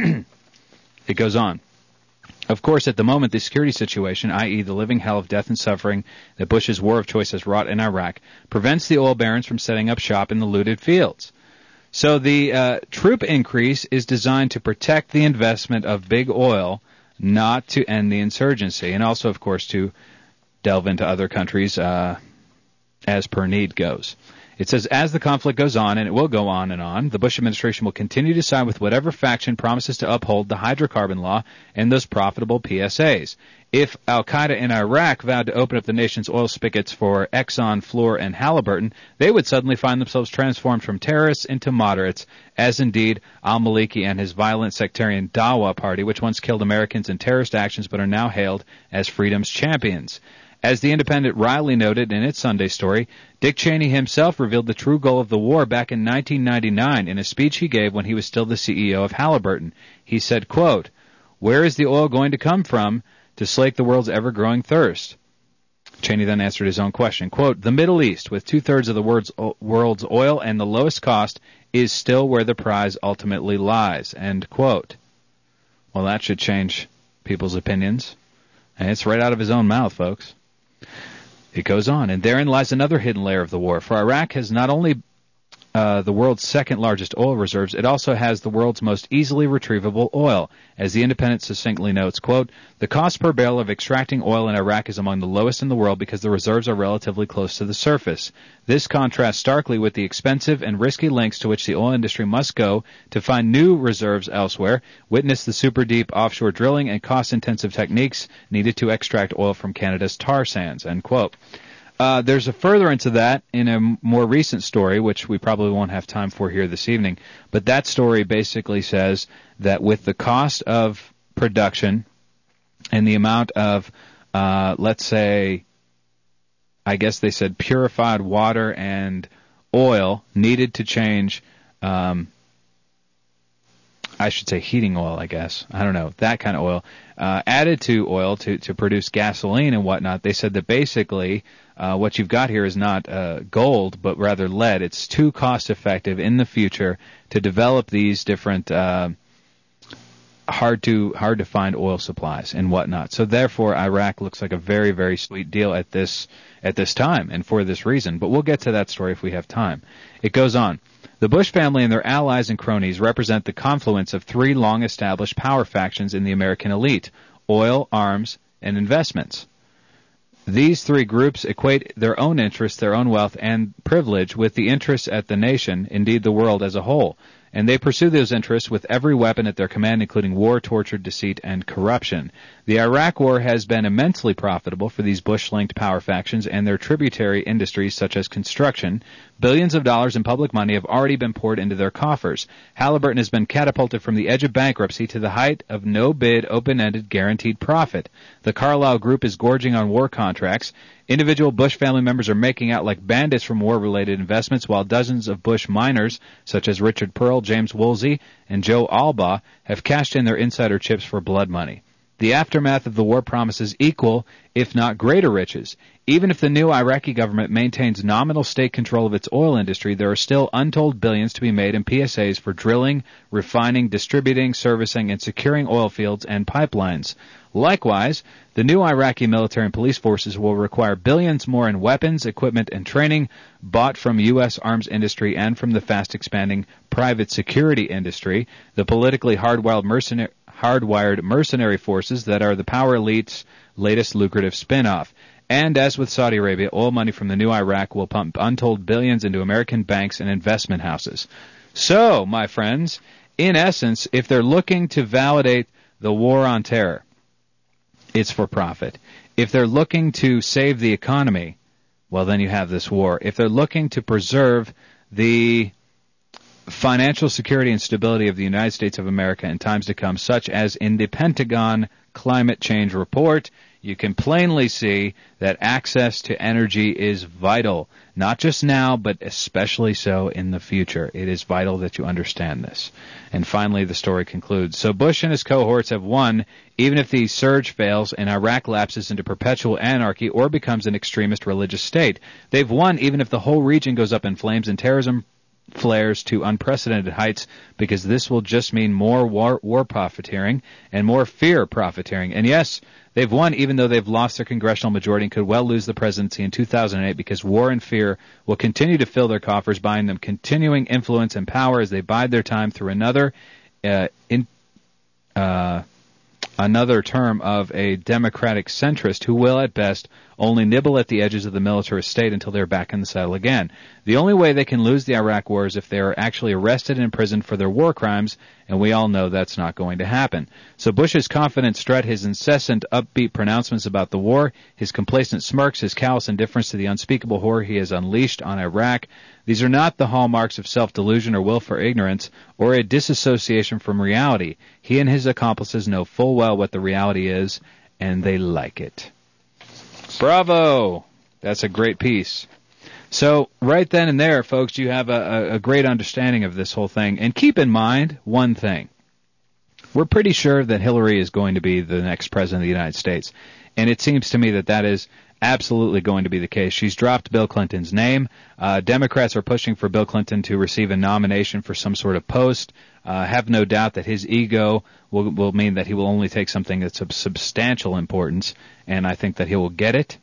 It goes on. Of course, at the moment, the security situation, that is the living hell of death and suffering that Bush's war of choice has wrought in Iraq, prevents the oil barons from setting up shop in the looted fields. So the uh, troop increase is designed to protect the investment of big oil, not to end the insurgency, and also, of course, to delve into other countries uh, as per need goes. It says, as the conflict goes on, and it will go on and on, the Bush administration will continue to side with whatever faction promises to uphold the hydrocarbon law and those profitable P S As. If al-Qaeda in Iraq vowed to open up the nation's oil spigots for Exxon, Fluor, and Halliburton, they would suddenly find themselves transformed from terrorists into moderates, as indeed al-Maliki and his violent sectarian Dawa party, which once killed Americans in terrorist actions but are now hailed as freedom's champions. As the Independent Riley noted in its Sunday story, Dick Cheney himself revealed the true goal of the war back in nineteen ninety-nine in a speech he gave when he was still the C E O of Halliburton. He said, quote, where is the oil going to come from to slake the world's ever-growing thirst? Cheney then answered his own question, quote, the Middle East, with two-thirds of the world's, world's oil and the lowest cost, is still where the prize ultimately lies, end quote. Well, that should change people's opinions. And it's right out of his own mouth, folks. It goes on, and therein lies another hidden layer of the war. For Iraq has not only uh, the world's second largest oil reserves, it also has the world's most easily retrievable oil. As the Independent succinctly notes, quote, the cost per barrel of extracting oil in Iraq is among the lowest in the world because the reserves are relatively close to the surface. This contrasts starkly with the expensive and risky lengths to which the oil industry must go to find new reserves elsewhere. Witness the super deep offshore drilling and cost-intensive techniques needed to extract oil from Canada's tar sands, end quote. Uh, there's a furtherance of that in a more recent story, which we probably won't have time for here this evening. But that story basically says that with the cost of production and the amount of, uh, let's say, I guess they said purified water and oil needed to change um, I should say heating oil, I guess. I don't know, that kind of oil, uh, added to oil to, to produce gasoline and whatnot. They said that basically uh, what you've got here is not uh, gold, but rather lead. It's too cost-effective in the future to develop these different uh, hard to hard to find oil supplies and whatnot. So therefore, Iraq looks like a very, very sweet deal at this at this time, and for this reason. But we'll get to that story if we have time. It goes on. The Bush family and their allies and cronies represent the confluence of three long-established power factions in the American elite: oil, arms, and investments. These three groups equate their own interests, their own wealth, and privilege with the interests at the nation, indeed the world as a whole. And they pursue those interests with every weapon at their command, including war, torture, deceit, and corruption. The Iraq War has been immensely profitable for these Bush-linked power factions and their tributary industries such as construction. Billions of dollars in public money have already been poured into their coffers. Halliburton has been catapulted from the edge of bankruptcy to the height of no-bid, open-ended, guaranteed profit. The Carlyle Group is gorging on war contracts. Individual Bush family members are making out like bandits from war-related investments, while dozens of Bush miners, such as Richard Pearl, James Woolsey, and Joe Albaugh, have cashed in their insider chips for blood money. The aftermath of the war promises equal, if not greater, riches. Even if the new Iraqi government maintains nominal state control of its oil industry, there are still untold billions to be made in P S As for drilling, refining, distributing, servicing, and securing oil fields and pipelines. Likewise, the new Iraqi military and police forces will require billions more in weapons, equipment, and training bought from U S arms industry and from the fast-expanding private security industry, the politically hardwired mercenary hardwired mercenary forces that are the power elite's latest lucrative spin-off. And as with Saudi Arabia, oil money from the new Iraq will pump untold billions into American banks and investment houses. So, my friends, in essence, if they're looking to validate the war on terror, it's for profit. If they're looking to save the economy, well, then you have this war. If they're looking to preserve the financial security and stability of the United States of America in times to come, such as in the Pentagon Climate Change Report, you can plainly see that access to energy is vital, not just now, but especially so in the future. It is vital that you understand this. And finally, the story concludes. So Bush and his cohorts have won, even if the surge fails and Iraq lapses into perpetual anarchy or becomes an extremist religious state. They've won even if the whole region goes up in flames and terrorism flares to unprecedented heights, because this will just mean more war, war profiteering and more fear profiteering. And yes, they've won even though they've lost their congressional majority and could well lose the presidency in two thousand eight, because war and fear will continue to fill their coffers, buying them continuing influence and power as they bide their time through another uh, in, uh, another term of a democratic centrist who will, at best, only nibble at the edges of the militarist state until they're back in the saddle again. The only way they can lose the Iraq war is if they are actually arrested and imprisoned for their war crimes, and we all know that's not going to happen. So Bush's confident strut, his incessant upbeat pronouncements about the war, his complacent smirks, his callous indifference to the unspeakable horror he has unleashed on Iraq, these are not the hallmarks of self-delusion or will for ignorance or a disassociation from reality. He and his accomplices know full well what the reality is, and they like it. Bravo! That's a great piece. So right then and there, folks, you have a, a great understanding of this whole thing. And keep in mind one thing. We're pretty sure that Hillary is going to be the next president of the United States. And it seems to me that that is absolutely going to be the case. She's dropped Bill Clinton's name. Uh, Democrats are pushing for Bill Clinton to receive a nomination for some sort of post. Uh, have no doubt that his ego will, will mean that he will only take something that's of substantial importance, and I think that he will get it.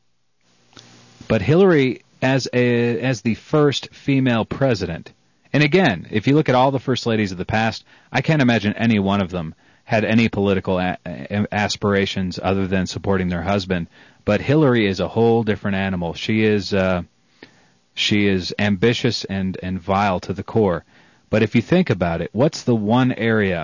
But Hillary, as a, as the first female president, and again, if you look at all the first ladies of the past, I can't imagine any one of them had any political a- aspirations other than supporting their husband. But Hillary is a whole different animal. She is uh, she is ambitious and, and vile to the core. But if you think about it, what's the one area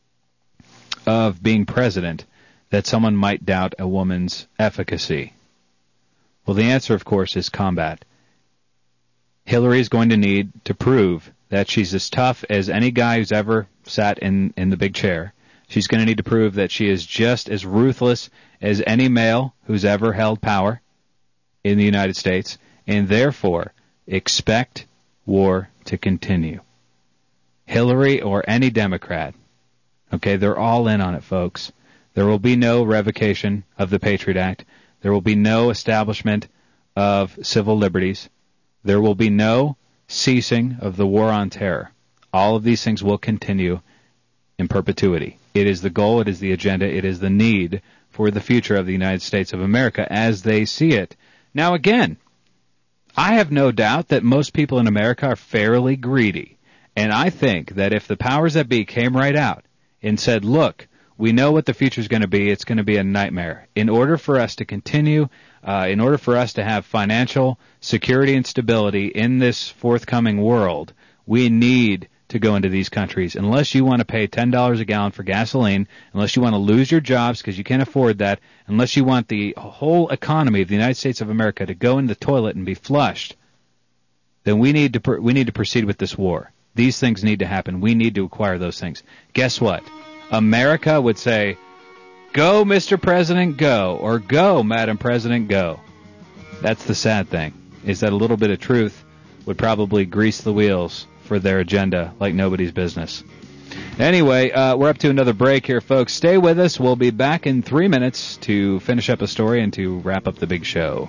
of being president that someone might doubt a woman's efficacy? Well, the answer, of course, is combat. Hillary is going to need to prove that she's as tough as any guy who's ever sat in, in the big chair. She's going to need to prove that she is just as ruthless as any male who's ever held power in the United States, and therefore expect war to continue. Hillary or any Democrat. Okay, they're all in on it, folks. There will be no revocation of the Patriot Act. There will be no establishment of civil liberties. There will be no ceasing of the war on terror. All of these things will continue in perpetuity. It is the goal, it is the agenda, it is the need for the future of the United States of America as they see it. Now again, I have no doubt that most people in America are fairly greedy. And I think that if the powers that be came right out and said, look, we know what the future is going to be. It's going to be a nightmare. In order for us to continue, uh, in order for us to have financial security and stability in this forthcoming world, we need to go into these countries. Unless you want to pay ten dollars a gallon for gasoline, unless you want to lose your jobs because you can't afford that, unless you want the whole economy of the United States of America to go in the toilet and be flushed, then we need to pr- we need to proceed with this war. These things need to happen. We need to acquire those things. Guess what? America would say, go, Mister President, go, or go, Madam President, go. That's the sad thing, is that a little bit of truth would probably grease the wheels for their agenda like nobody's business. Anyway, uh, we're up to another break here, folks. Stay with us. We'll be back in three minutes to finish up a story and to wrap up the big show.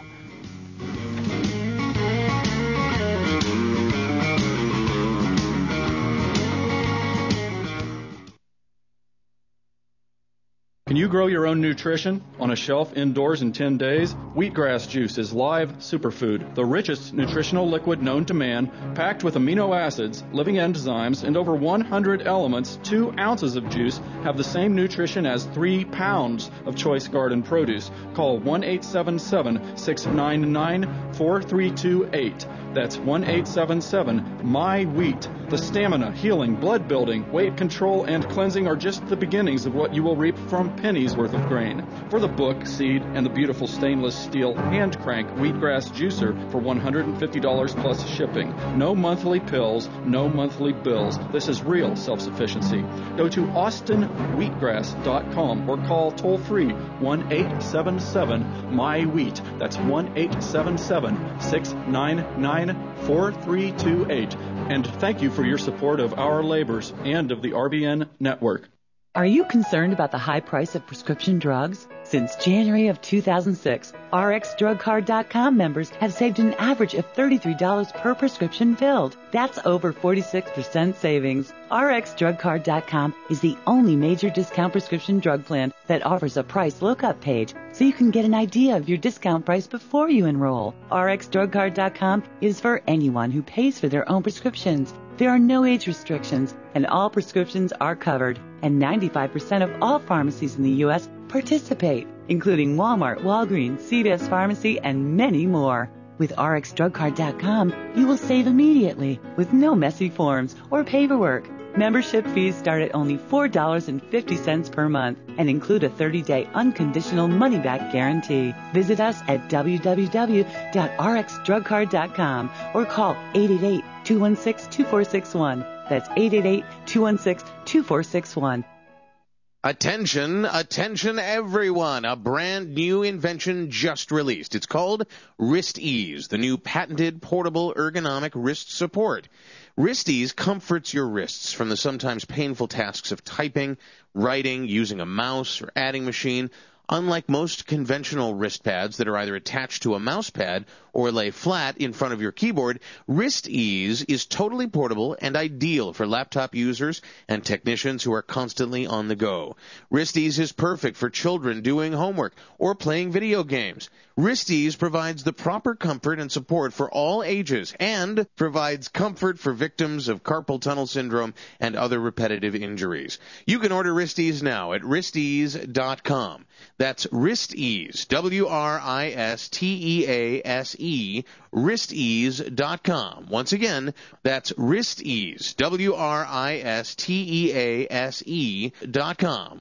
Can you grow your own nutrition on a shelf indoors in ten days? Wheatgrass juice is live superfood, the richest nutritional liquid known to man, packed with amino acids, living enzymes, and over one hundred elements. Two ounces of juice have the same nutrition as three pounds of choice garden produce. Call one eight seven seven, six nine nine, four three two eight. That's one eight seven seven, M Y wheat. The stamina, healing, blood building, weight control, and cleansing are just the beginnings of what you will reap from pennies worth of grain. For the book, seed, and the beautiful stainless steel hand crank wheatgrass juicer for one hundred fifty dollars plus shipping. No monthly pills, no monthly bills. This is real self-sufficiency. Go to austin wheatgrass dot com or call toll-free one eight seven seven, M Y wheat. That's one eight seven seven, six nine nine, four three two eight. And thank you for your support of our labors and of the R B N network. Are you concerned about the high price of prescription drugs? Since January of two thousand six, R X drug card dot com members have saved an average of thirty-three dollars per prescription filled. That's over forty-six percent savings. R X drug card dot com is the only major discount prescription drug plan that offers a price lookup page so you can get an idea of your discount price before you enroll. R X drug card dot com is for anyone who pays for their own prescriptions. There are no age restrictions, and all prescriptions are covered, and ninety-five percent of all pharmacies in the U S participate, including Walmart, Walgreens, C V S Pharmacy, and many more. With R X drug card dot com, you will save immediately with no messy forms or paperwork. Membership fees start at only four dollars and fifty cents per month and include a thirty-day unconditional money-back guarantee. Visit us at w w w dot r x drug card dot com or call eight eight eight, two one six, two four six one. That's eight eight eight, two one six, two four six one. Attention, attention everyone. A brand new invention just released. It's called Wrist Ease, the new patented portable ergonomic wrist support. Wrist Ease comforts your wrists from the sometimes painful tasks of typing, writing, using a mouse, or adding machine. Unlike most conventional wrist pads that are either attached to a mouse pad or lay flat in front of your keyboard, Wrist Ease is totally portable and ideal for laptop users and technicians who are constantly on the go. Wrist Ease is perfect for children doing homework or playing video games. Wrist Ease provides the proper comfort and support for all ages and provides comfort for victims of carpal tunnel syndrome and other repetitive injuries. You can order Wrist Ease now at wrist ease dot com. That's Wrist Ease, W R I S T E A S E, wrist ease dot com. Once again, that's Wrist Ease, W R I S T E A S E dot com.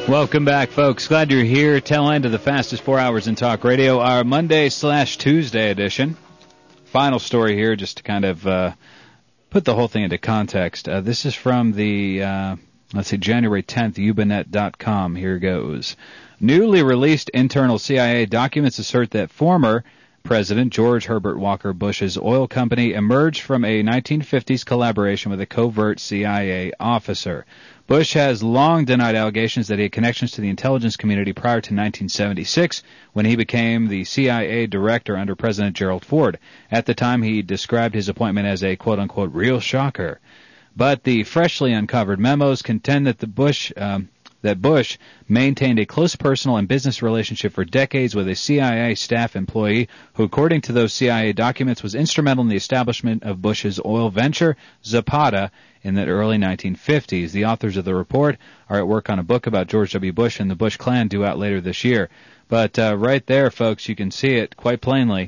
Welcome back, folks. Glad you're here. Tail end of the fastest four hours in talk radio, our Monday slash Tuesday edition. Final story here, just to kind of uh, put the whole thing into context. Uh, this is from the, uh, let's see, January tenth, Ubinet dot com. Here goes. Newly released internal C I A documents assert that former President George Herbert Walker Bush's oil company emerged from a nineteen fifties collaboration with a covert C I A officer. Bush has long denied allegations that he had connections to the intelligence community prior to nineteen seventy-six, when he became the C I A director under President Gerald Ford. At the time, he described his appointment as a quote-unquote real shocker. But the freshly uncovered memos contend that the Bush um, that Bush maintained a close personal and business relationship for decades with a C I A staff employee who, according to those C I A documents, was instrumental in the establishment of Bush's oil venture, Zapata, in the early nineteen fifties. The authors of the report are at work on a book about George W. Bush and the Bush clan due out later this year. But uh, right there, folks, you can see it quite plainly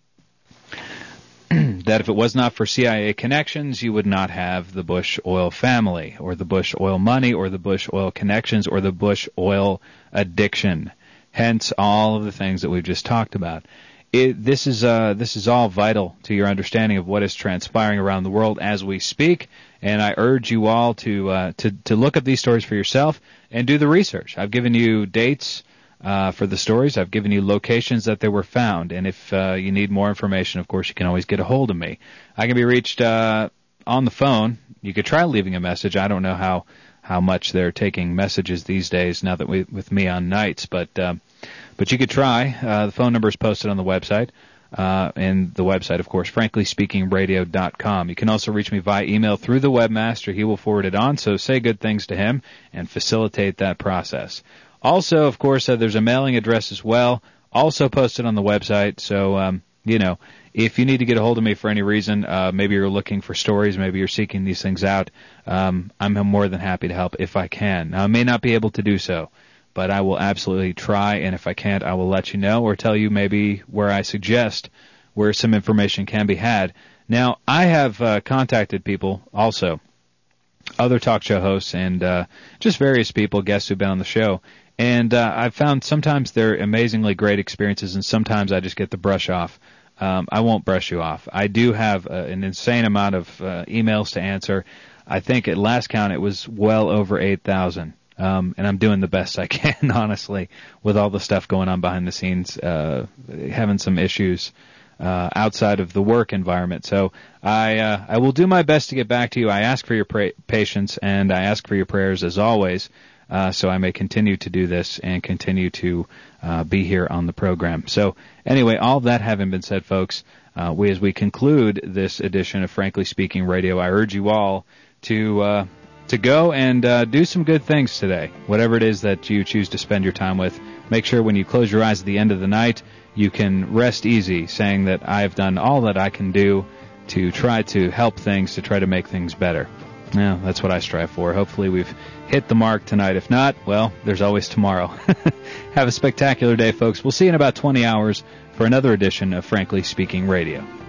that if it was not for C I A connections, you would not have the Bush oil family, or the Bush oil money, or the Bush oil connections, or the Bush oil addiction. Hence, all of the things that we've just talked about. It, this is uh, this is all vital to your understanding of what is transpiring around the world as we speak, and I urge you all to uh, to to look up these stories for yourself and do the research. I've given you dates uh, for the stories. I've given you locations that they were found, and if uh, you need more information, of course, you can always get a hold of me. I can be reached uh, on the phone. You could try leaving a message. I don't know how how much they're taking messages these days now that we with me on nights, but. Uh, But you could try. Uh, the phone number is posted on the website. Uh, and the website, of course, frankly speaking radio dot com. You can also reach me via email through the webmaster. He will forward it on, so say good things to him and facilitate that process. Also, of course, uh, there's a mailing address as well, also posted on the website. So, um, you know, if you need to get a hold of me for any reason, uh, maybe you're looking for stories, maybe you're seeking these things out, um, I'm more than happy to help if I can. Now, I may not be able to do so, but I will absolutely try, and if I can't, I will let you know or tell you maybe where I suggest where some information can be had. Now, I have uh, contacted people also, other talk show hosts and uh, just various people, guests who've been on the show, and uh, I've found sometimes they're amazingly great experiences, and sometimes I just get the brush off. Um, I won't brush you off. I do have uh, an insane amount of uh, emails to answer. I think at last count it was well over eight thousand. Um, and I'm doing the best I can, honestly, with all the stuff going on behind the scenes, uh, having some issues uh, outside of the work environment. So I uh, I will do my best to get back to you. I ask for your pra- patience, and I ask for your prayers, as always, uh, so I may continue to do this and continue to uh, be here on the program. So anyway, all of that having been said, folks, uh, we as we conclude this edition of Frankly Speaking Radio, I urge you all to... Uh, to go and uh, do some good things today. Whatever it is that you choose to spend your time with, make sure when you close your eyes at the end of the night, you can rest easy, saying that I've done all that I can do to try to help things, to try to make things better. Yeah, that's what I strive for. Hopefully we've hit the mark tonight. If not, well, there's always tomorrow. Have a spectacular day, folks. We'll see you in about twenty hours for another edition of Frankly Speaking Radio.